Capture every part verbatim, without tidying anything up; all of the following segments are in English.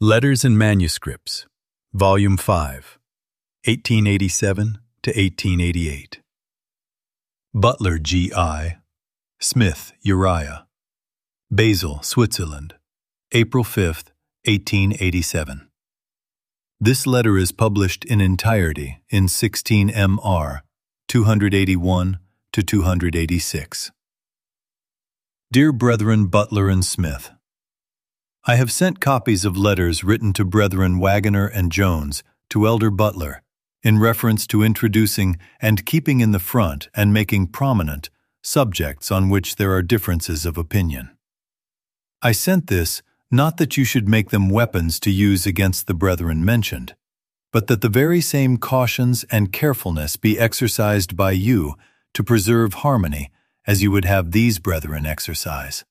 Letters and Manuscripts, Volume five, eighteen eighty-seven to eighteen eighty-eight. Butler, G I Smith, Uriah. Basel, Switzerland, April fifth, eighteen eighty-seven. This letter is published in entirety in sixteen M R, two eighty-one to two eighty-six. Dear Brethren Butler and Smith, I have sent copies of letters written to Brethren Wagoner and Jones to Elder Butler in reference to introducing and keeping in the front and making prominent subjects on which there are differences of opinion. I sent this not that you should make them weapons to use against the brethren mentioned, but that the very same cautions and carefulness be exercised by you to preserve harmony as you would have these brethren exercise.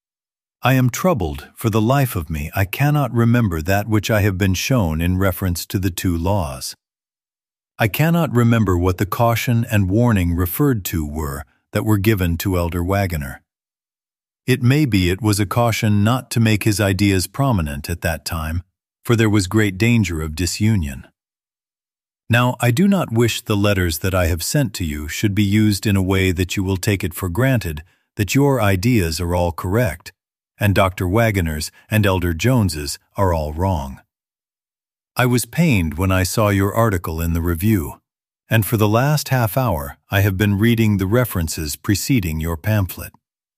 I am troubled, for the life of me I cannot remember that which I have been shown in reference to the two laws. I cannot remember what the caution and warning referred to were that were given to Elder Wagoner. It may be it was a caution not to make his ideas prominent at that time, for there was great danger of disunion. Now, I do not wish the letters that I have sent to you should be used in a way that you will take it for granted that your ideas are all correct, and Doctor Wagoner's and Elder Jones's are all wrong. I was pained when I saw your article in the review, and for the last half hour I have been reading the references preceding your pamphlet.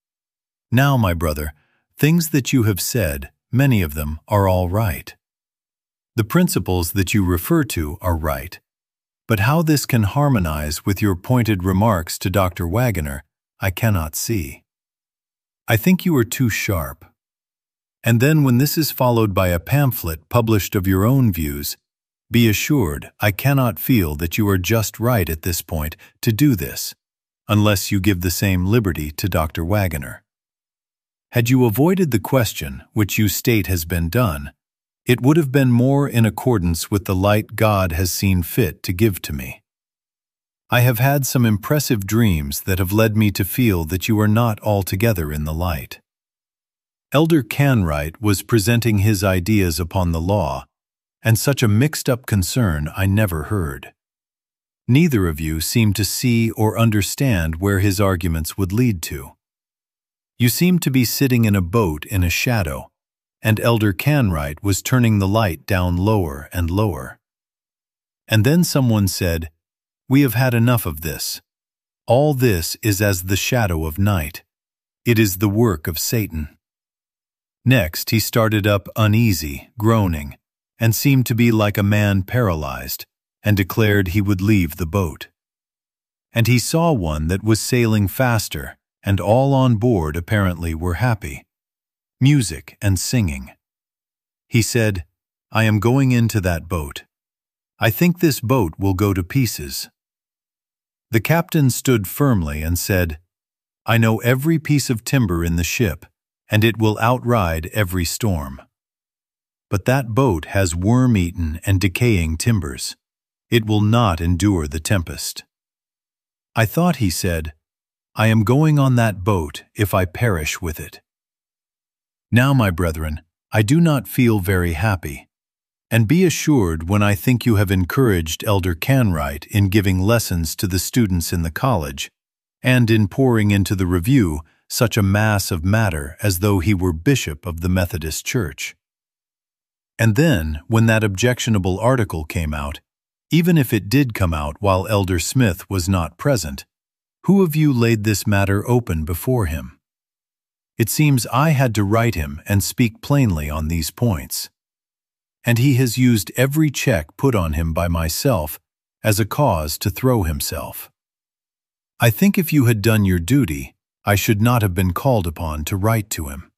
Now, my brother, things that you have said, many of them are all right. The principles that you refer to are right, but how this can harmonize with your pointed remarks to Doctor Wagoner, I cannot see. I think you are too sharp. And then when this is followed by a pamphlet published of your own views, be assured I cannot feel that you are just right at this point to do this, unless you give the same liberty to Doctor Wagoner. Had you avoided the question which you state has been done, it would have been more in accordance with the light God has seen fit to give to me. I have had some impressive dreams that have led me to feel that you are not altogether in the light. Elder Canright was presenting his ideas upon the law, and such a mixed-up concern I never heard. Neither of you seemed to see or understand where his arguments would lead to. You seemed to be sitting in a boat in a shadow, and Elder Canright was turning the light down lower and lower. And then someone said, "We have had enough of this. All this is as the shadow of night. It is the work of Satan." Next he started up uneasy, groaning, and seemed to be like a man paralyzed, and declared he would leave the boat. And he saw one that was sailing faster, and all on board apparently were happy. Music and singing. He said, "I am going into that boat. I think this boat will go to pieces." The captain stood firmly and said, "I know every piece of timber in the ship, and it will outride every storm. But that boat has worm-eaten and decaying timbers. It will not endure the tempest." I thought he said, "I am going on that boat if I perish with it." Now, my brethren, I do not feel very happy. And be assured when I think you have encouraged Elder Canright in giving lessons to the students in the college, and in pouring into the review such a mass of matter as though he were bishop of the Methodist Church. And then, when that objectionable article came out, even if it did come out while Elder Smith was not present, who of you laid this matter open before him? It seems I had to write him and speak plainly on these points. And he has used every check put on him by myself as a cause to throw himself. I think if you had done your duty, I should not have been called upon to write to him.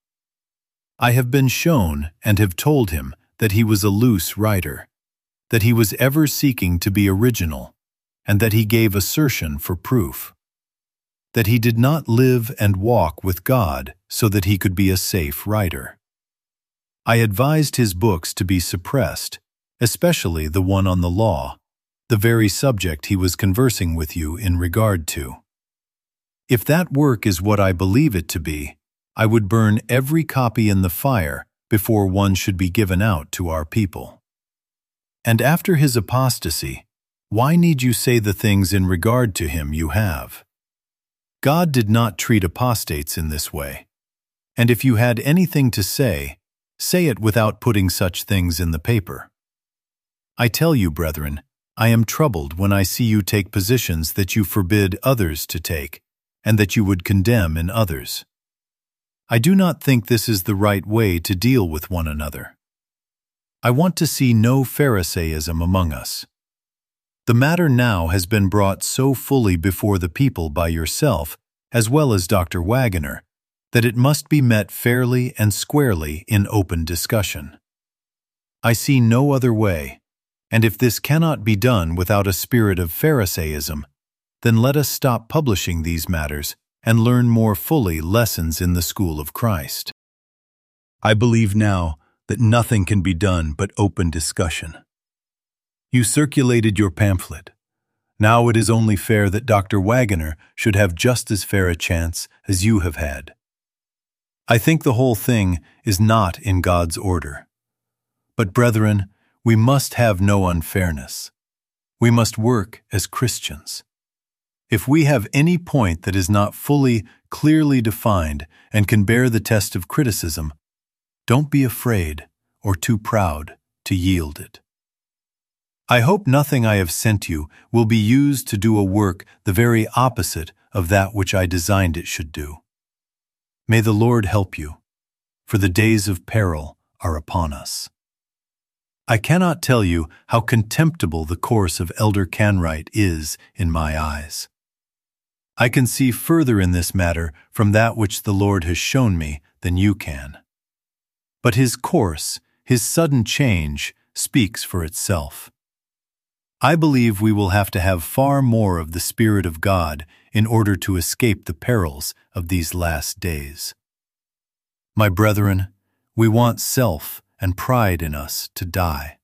I have been shown and have told him that he was a loose writer, that he was ever seeking to be original, and that he gave assertion for proof, that he did not live and walk with God so that he could be a safe writer. I advised his books to be suppressed, especially the one on the law, the very subject he was conversing with you in regard to. If that work is what I believe it to be, I would burn every copy in the fire before one should be given out to our people. And after his apostasy, why need you say the things in regard to him you have? God did not treat apostates in this way. And if you had anything to say, say it without putting such things in the paper. I tell you, brethren, I am troubled when I see you take positions that you forbid others to take, and that you would condemn in others. I do not think this is the right way to deal with one another. I want to see no Pharisaism among us. The matter now has been brought so fully before the people by yourself, as well as Doctor Wagoner, that it must be met fairly and squarely in open discussion. I see no other way, and if this cannot be done without a spirit of Pharisaism, then let us stop publishing these matters and learn more fully lessons in the school of Christ. I believe now that nothing can be done but open discussion. You circulated your pamphlet. Now it is only fair that Doctor Wagoner should have just as fair a chance as you have had. I think the whole thing is not in God's order. But, brethren, we must have no unfairness. We must work as Christians. If we have any point that is not fully, clearly defined and can bear the test of criticism, don't be afraid or too proud to yield it. I hope nothing I have sent you will be used to do a work the very opposite of that which I designed it should do. May the Lord help you, for the days of peril are upon us. I cannot tell you how contemptible the course of Elder Canright is in my eyes. I can see further in this matter from that which the Lord has shown me than you can. But his course, his sudden change, speaks for itself. I believe we will have to have far more of the Spirit of God in order to escape the perils of these last days. My brethren, we want self and pride in us to die.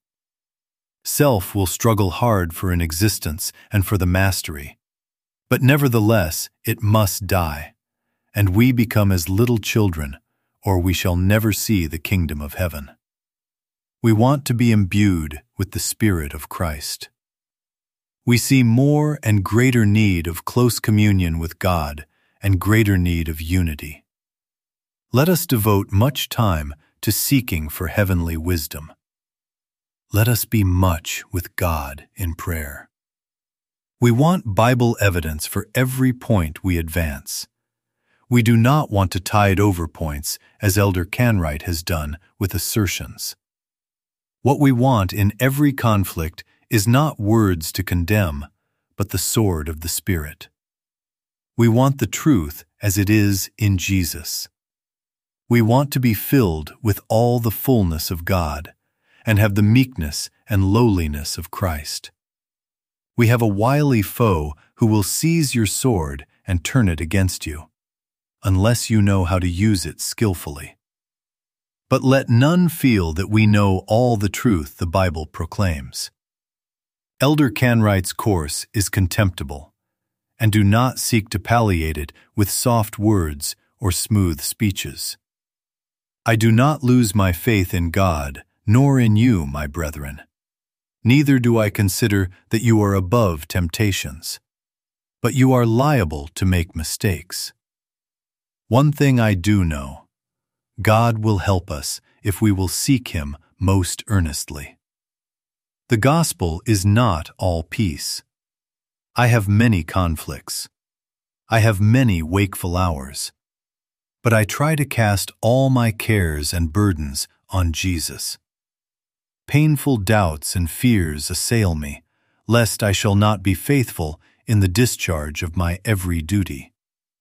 Self will struggle hard for an existence and for the mastery, but nevertheless it must die, and we become as little children, or we shall never see the kingdom of heaven. We want to be imbued with the Spirit of Christ. We see more and greater need of close communion with God and greater need of unity. Let us devote much time to seeking for heavenly wisdom. Let us be much with God in prayer. We want Bible evidence for every point we advance. We do not want to tide over points as Elder Canright has done with assertions. What we want in every conflict is not words to condemn, but the sword of the Spirit. We want the truth as it is in Jesus. We want to be filled with all the fullness of God and have the meekness and lowliness of Christ. We have a wily foe who will seize your sword and turn it against you, unless you know how to use it skillfully. But let none feel that we know all the truth the Bible proclaims. Elder Canright's course is contemptible, and do not seek to palliate it with soft words or smooth speeches. I do not lose my faith in God, nor in you, my brethren. Neither do I consider that you are above temptations, but you are liable to make mistakes. One thing I do know, God will help us if we will seek Him most earnestly. The gospel is not all peace. I have many conflicts. I have many wakeful hours. But I try to cast all my cares and burdens on Jesus. Painful doubts and fears assail me, lest I shall not be faithful in the discharge of my every duty.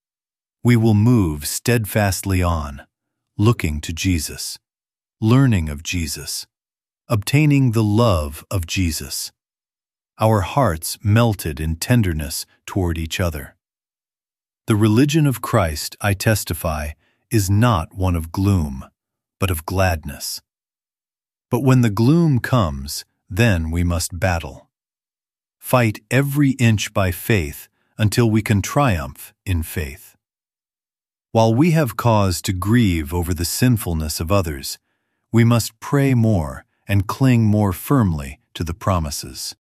We will move steadfastly on, looking to Jesus, learning of Jesus, obtaining the love of Jesus, our hearts melted in tenderness toward each other. The religion of Christ, I testify, is not one of gloom, but of gladness. But when the gloom comes, then we must battle. Fight every inch by faith until we can triumph in faith. While we have cause to grieve over the sinfulness of others, We must pray more and cling more firmly to the promises.